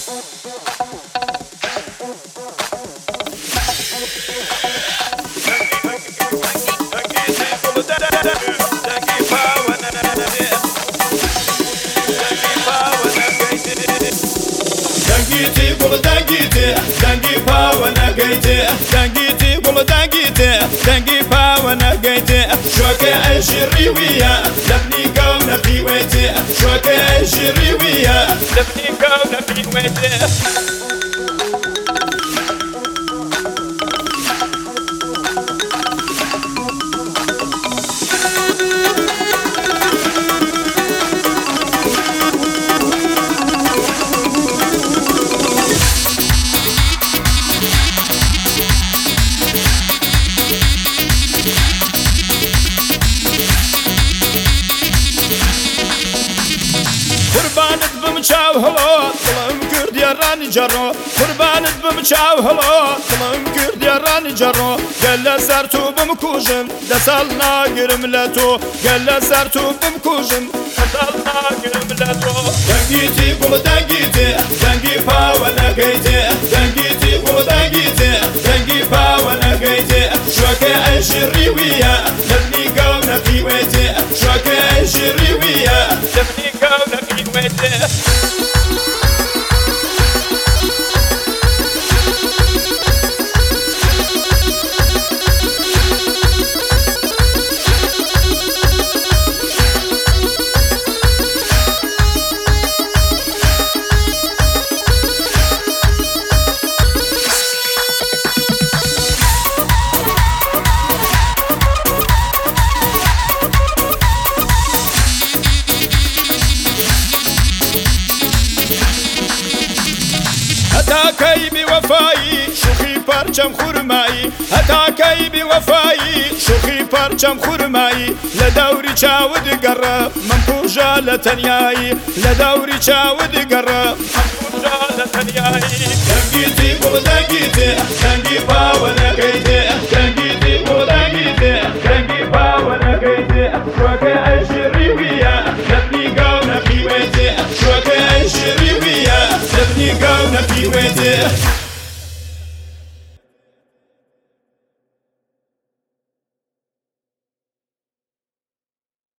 دنگی پاوانه گیته دنگیتی گل دنگیته دنگی پاوانه گیته شوکه ایشری ویا لبنی کو نفیویته شوکه ایشری ویا لبنی کو نفیویته قربانت بمچاو هلا دلم کرد یارانی جرا قربانت بمچاو هلا دلم کرد یارانی جرا گل سر تو بمکوجم دسال ناگرم لتو گل سر تو بمکوجم دسال ناگرم لتو دنگیتی گل دنگیتی دنگی پاوانه گیتی دنگیتی گل دنگیتی دنگی پاوانه گیتی شوکه ایشری ویا لبنی کو نفیویتی شوکه ایشری ویا لبنی کو نفیویتی هتاكي بوفاي شوخي پرچم خورمایی هتاكي بوفاي شوخي پرچم خورمایی لدوري چاود گره من پوجا لتنیایی لدوري چاود گره من پوجا لتنیایی دنگیتی بو دنگیتی دنگی پاوانه گیتی دنگیتی بو دنگیتی دنگی پاوانه گیتی شوکه ایشری ویا لبنی کو نفیویتی شوکه ایشری ویا لبنی کو نفیویتی